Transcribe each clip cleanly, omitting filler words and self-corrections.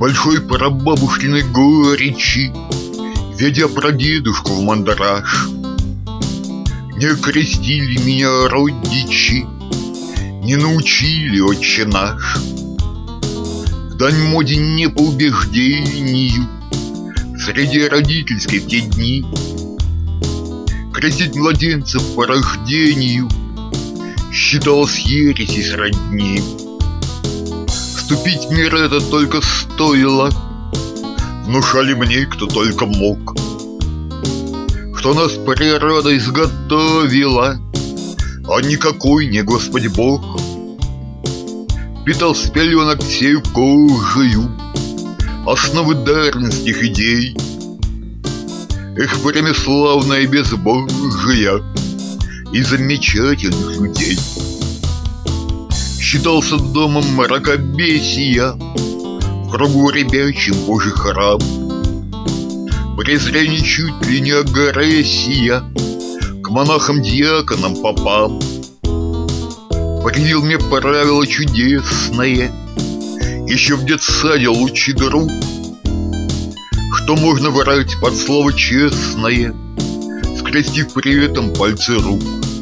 большой прабабушкиной горечи, ведя прадедушку в мандраж. Не крестили меня родичи, не научили отче наш. В дань моде не по убеждению, среди родительской в те дни крестить младенцев по рождению считалось ересью сродни. Вступить в мир этот только стоило, внушали мне, кто только мог, что нас природа изготовила, а никакой не Господь Бог. Питал с пеленок всею кожею основы дарвинских идей. Эх, время славное безбожие и замечательных людей. Считался домом мракобесия, в кругу ребячим Божий храм. Презрение чуть ли не агрессия к монахам-диаконам, попам. Привил мне правило чудесное еще в детсаде лучший друг, что можно врать под слово честное, скрестив при этом пальцы рук.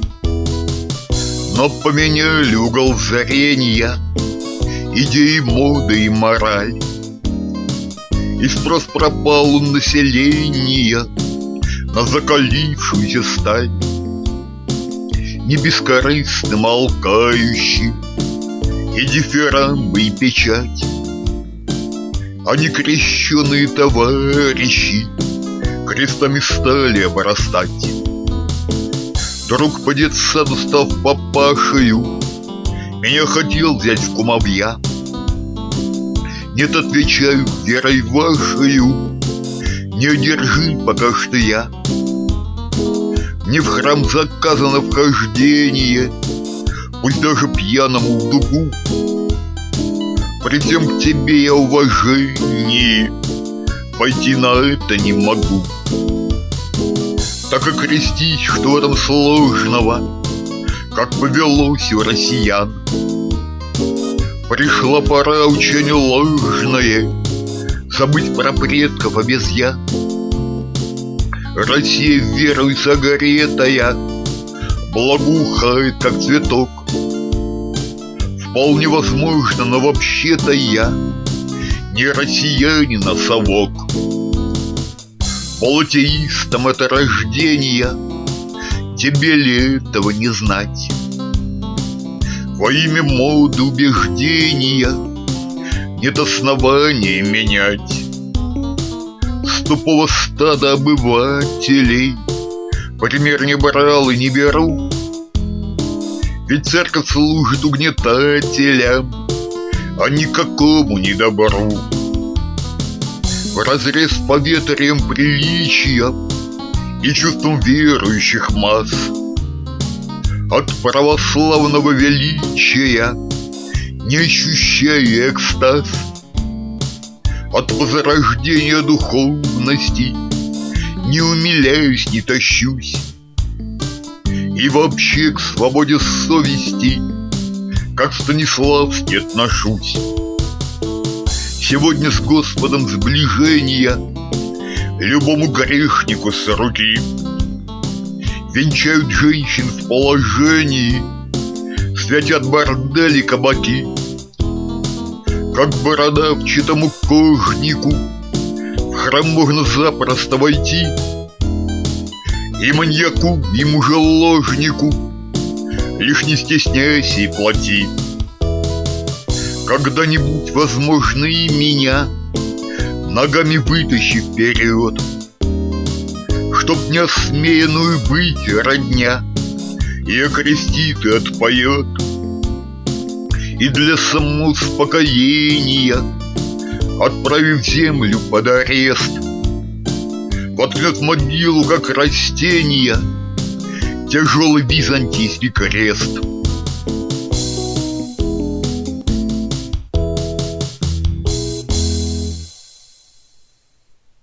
Но поменяли угол зрения идеи, моды и мораль, и спрос пропал у населения на закалившуюся сталь. Не бескорыстным алкающим и дифирамбы, и печать, а не крещеные товарищи крестами стали обрастать. Друг по детсаду, став папашею, меня хотел взять в кумовья. Нет, отвечаю, верой вашею не одержи пока что я. Мне в храм заказано вхождение, пусть даже пьяному в дугу. При всем к тебе я уважение, пойти на это не могу. Так и крестить, что в этом сложного, как повелось у россиян. Пришла пора учению ложное, забыть про предков обезьян. Россия верой согретая благоухает, как цветок. Вполне возможно, но вообще-то я не россиянин, а совок. Полутеистом это рождение, тебе ли этого не знать? Во имя моды убеждения нет основания менять. С тупого стада обывателей пример не брал и не беру, ведь церковь служит угнетателям, а никакому не добру. Вразрез с поветрием приличия и чувством верующих масс, от православного величия не ощущаю экстаз, от возрождения духовности не умиляюсь, не тащусь, и вообще к свободе совести, как Станиславский, отношусь. Сегодня с Господом сближения любому грешнику с руки венчают женщин в положении, святят бордели кабаки. Как бородавчатому кожнику в храм можно запросто войти, и маньяку, и мужеложнику лишь не стесняйся и плати. Когда-нибудь, возможно, и меня ногами вытащи вперед, чтоб неосмеянную быть родня и окрестит, и отпоет, и для самоуспокоения отправив землю под арест, воткнет в могилу, как растение, тяжелый византийский крест.